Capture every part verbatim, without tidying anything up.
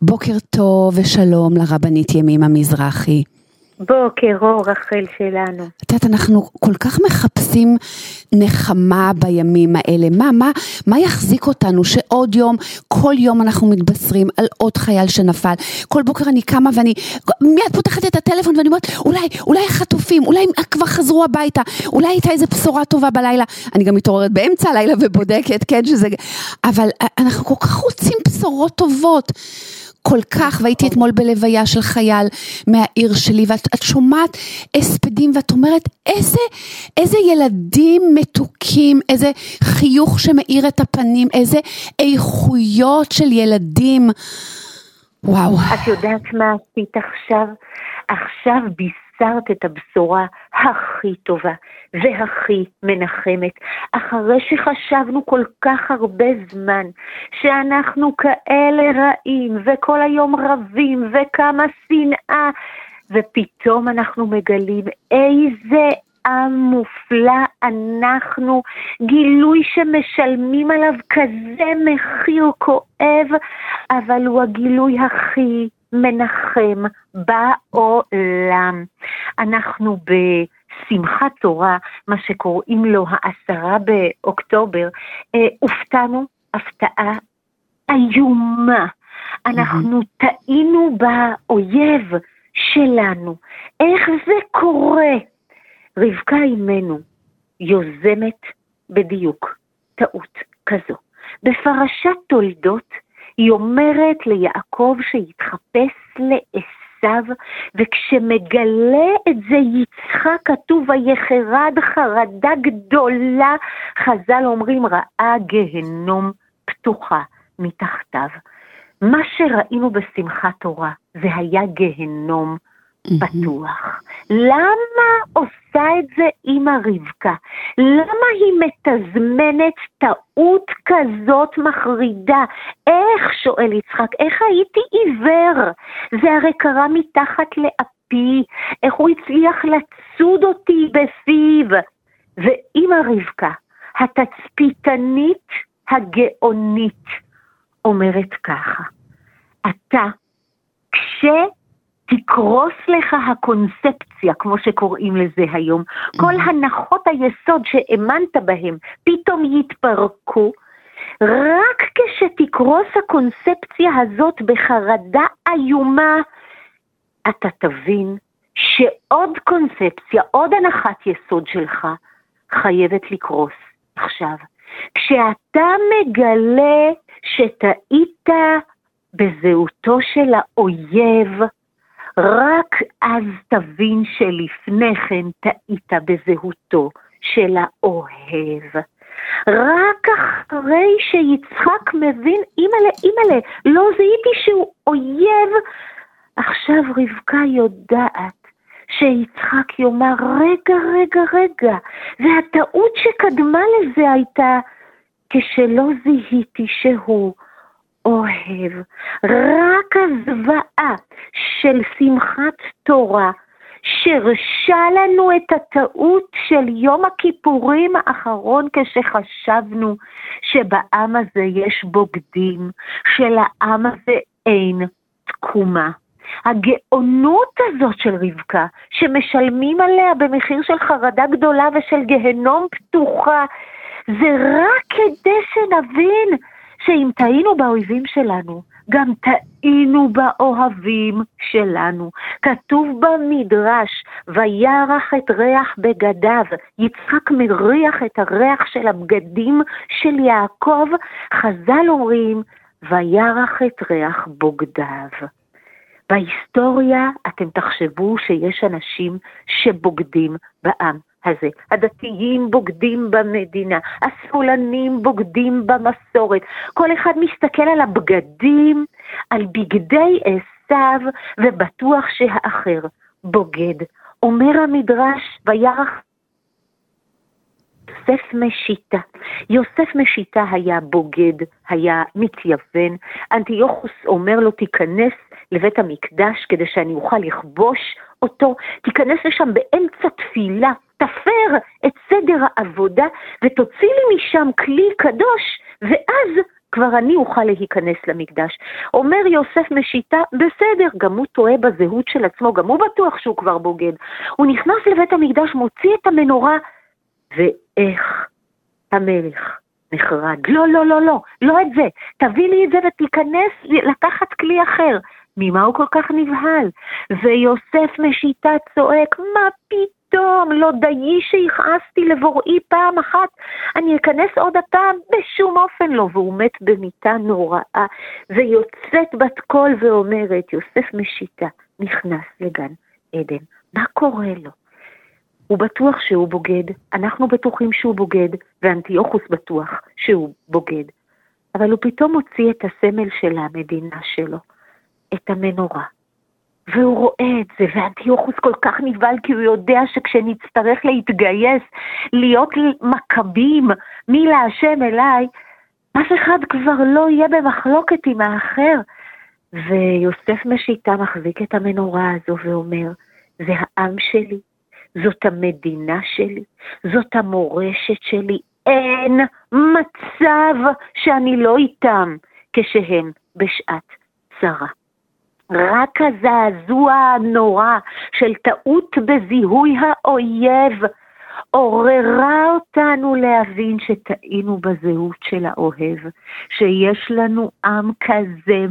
בוקר טוב ושלום לרבנית ימימה מזרחי. בוקר אור רחל שלנו. את יודעת, אנחנו כל כך מחפשים נחמה בימים האלה. מה, מה, מה יחזיק אותנו שעוד יום, כל יום אנחנו מתבשרים על עוד חייל שנפל. כל בוקר אני קמה ואני מיד פותחת את הטלפון ואני אומרת, אולי, אולי החטופים, אולי כבר חזרו הביתה, אולי הייתה איזה בשורה טובה בלילה. אני גם מתעוררת באמצע הלילה ובודקת, כן, שזה, אבל אנחנו כל כך רוצים בשורות טובות. כל כך, והייתי אתמול בלוויה של חייל מהעיר שלי, ואת את שומעת הספדים, ואת אומרת, איזה, איזה ילדים מתוקים, איזה חיוך שמאיר את הפנים, איזה איכויות של ילדים. וואו. את יודעת מה עשית עכשיו? עכשיו בישרת את הבשורה הכי טובה והכי מנחמת, אחרי שחשבנו כל כך הרבה זמן שאנחנו כאלה רעים וכל היום רבים וכמה שנאה, ופתאום אנחנו מגלים איזה עם מופלא אנחנו, גילוי שמשלמים עליו כזה מחיר כואב, אבל הוא הגילוי הכי מנחם בעולם. אנחנו בשמחת תורה, מה שקוראים לו העשרה באוקטובר, אה, הופתענו הפתעה איומה. אנחנו mm-hmm. טעינו באויב שלנו. איך זה קורה? רבקה אימנו יוזמת בדיוק טעות כזו. בפרשת תולדות היא אומרת ליעקב שיתחפש לעשיו, וכשמגלה את זה יצחק, כתוב ויחרד חרדה גדולה, חז"ל אומרים ראה גהנום פתוחה מתחתיו. מה שראינו בשמחת תורה זה היה גהנום פתוח. למה עושה את זה אמא רבקה? למה היא מתזמנת טעות כזאת מחרידה? איך, שואל יצחק, איך הייתי עיוור? זה הרי קרה מתחת לאפי, איך הוא הצליח לצוד אותי בפיו? ואמא רבקה, התצפיתנית הגאונית, אומרת ככה, אתה, כש... תקרוס לך הקונספציה, כמו שקוראים לזה היום, כל הנחות היסוד שאמנת בהם, פתאום יתפרקו, רק כשתקרוס הקונספציה הזאת בחרדה איומה, אתה תבין שעוד קונספציה, עוד הנחת יסוד שלך, חייבת לקרוס עכשיו. כשאתה מגלה שטעית בזהותו של האויב, רק אז תבין שלפני כן טעית בזהותו של האוהב. רק אחרי שיצחק מבין, אימאלה, אימאלה, לא זיהיתי שהוא אויב, עכשיו רבקה יודעת שיצחק יאמר, רגע, רגע, רגע, והטעות שקדמה לזה הייתה, כשלא זיהיתי שהוא אוהב. רק הזוועה של שמחת תורה שרשה לנו את הטעות של יום הכיפורים האחרון, כשחשבנו שבעם הזה יש בוגדים, שלעם הזה אין תקומה. הגאונות הזאת של רבקה, שמשלמים עליה במחיר של חרדה גדולה ושל גהנום פתוחה, זה רק כדי שנבין שאם טעינו באויבים שלנו, גם טעינו באוהבים שלנו. כתוב במדרש, וירח את ריח בגדיו, יצחק מריח את הריח של הבגדים של יעקב, חז"ל אומרים, וירח את ריח בוגדיו. בהיסטוריה אתם תחשבו שיש אנשים שבוגדים בעם הזה. הדתיים בוגדים במדינה, השמאלנים בוגדים במסורת. כל אחד מסתכל על הבגדים, על בגדי עשיו, ובטוח שהאחר בוגד. אומר המדרש, וירח יוסף משיטה. יוסף משיטה היה בוגד, היה מתייוון. אנטיוכוס אומר לו, תיכנס לבית המקדש כדי שאני אוכל לכבוש אותו. תיכנס לשם באמצע תפילה, תפר את סדר העבודה ותוציא לי משם כלי קדוש, ואז כבר אני אוכל להיכנס למקדש. אומר יוסף משיטה, בסדר, גם הוא טועה בזהות של עצמו, גם הוא בטוח שהוא כבר בוגד. הוא נכנס לבית המקדש, מוציא את המנורה, ואיך המלך נחרד. לא, לא, לא, לא, לא את זה. תביא לי את זה ותיכנס לקחת כלי אחר. ממה הוא כל כך נבהל? ויוסף משיטה צועק, מה פתאום? לא דיי שהכעסתי לבוראי פעם אחת, אני אכנס עוד הפעם? בשום אופן לא. והוא מת במיטה נוראה, ויוצאת בת קול ואומרת, יוסף משיטה נכנס לגן עדן. מה קורה לו? הוא בטוח שהוא בוגד, אנחנו בטוחים שהוא בוגד, ואנטיוכוס בטוח שהוא בוגד. אבל הוא פתאום הוציא את הסמל של המדינה שלו, את המנורה. והוא רואה את זה, ואנטיוכוס כל כך נבהל, כי הוא יודע שכשנצטרך להתגייס, להיות מכבים, מי להשם אליי, אף אחד כבר לא יהיה במחלוקת עם האחר. ויוסף משיטה מחזיק את המנורה הזו ואומר, זה העם שלי, זאת המדינה שלי, זאת המורשת שלי, אין מצב שאני לא איתם כשהם בשעת צרה. רק הזעזוע הנורא של טעות בזיהוי האויב עוררה אותנו להבין שטעינו בזהות של האוהב, שיש לנו עם כזה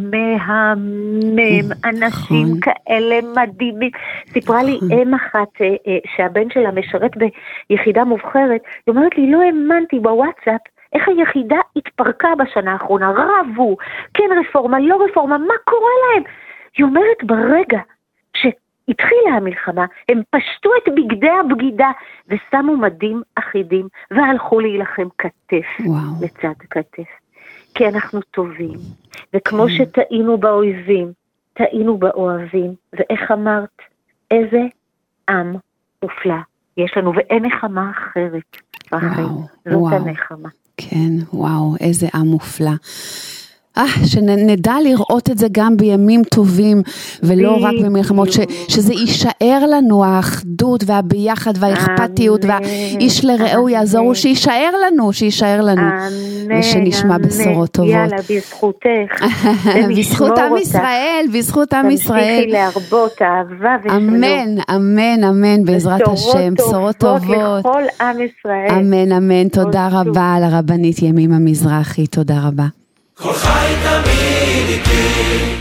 מהמם, אנשים כאלה מדהימים. סיפרה לי אם אחת שהבן שלה משרת ביחידה מובחרת, היא אומרת לי, לא האמנתי בוואטסאפ איך היחידה התפרקה בשנה האחרונה, רבו, כן רפורמה, לא רפורמה, מה קורה להם? היא אומרת, ברגע שהתחילה המלחמה, הם פשטו את בגדי הבגידה, ושמו מדים אחידים, והלכו להילחם כתף וואו. לצד כתף. כי אנחנו טובים, וכמו כן. שטעינו באויבים, טעינו באוהבים, ואיך אמרת, איזה עם מופלא יש לנו, ואין נחמה אחרת. וואו, זאת וואו. הנחמה. כן, וואו, איזה עם מופלא. אה, שנדע לראות את זה גם בימים טובים, ולא רק במלחמות, ש, שזה יישאר לנו, האחדות והביחד והאכפתיות, והאיש לרעהו יעזור, שיישאר לנו, שיישאר לנו, ושנשמע בשורות טובות. יאללה, בזכותך. בזכות עם ישראל, בזכות עם ישראל. תמשיכי להרבות אהבה ושלום. אמן, אמן, אמן, בעזרת השם, בשורות טובות. לכל עם ישראל. אמן, אמן, תודה רבה על הרבנית ימימה מזרחי, תודה רבה. כל חי תמיד איתי